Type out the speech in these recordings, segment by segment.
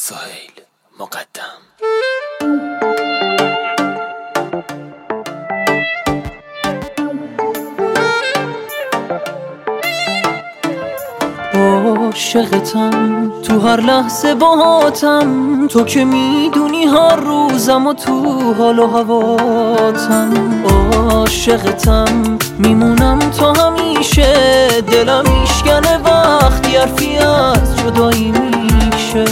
سهیل مقدم. عاشقتم تو هر لحظه باهاتم، تو که میدونی هر روزم و تو حال و هواتم. عاشقتم میمونم تا همیشه، دلم میشکنه وقتی حرفی از جدایی میشه.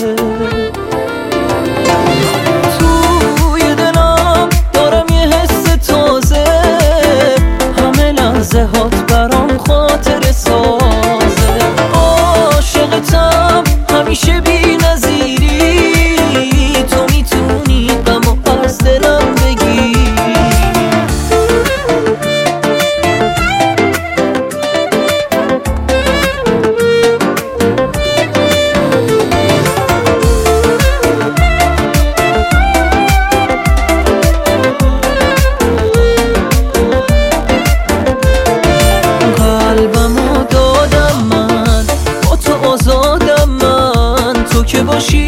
توی دلم دارم یه حس تازه، همه لحظه هات برام خاطر سازه. عاشقتم همیشه بی نظیری، تو میتونی غمو از دلم بگی. قلبمو دادم من، با تو آزادم من، تو که باشی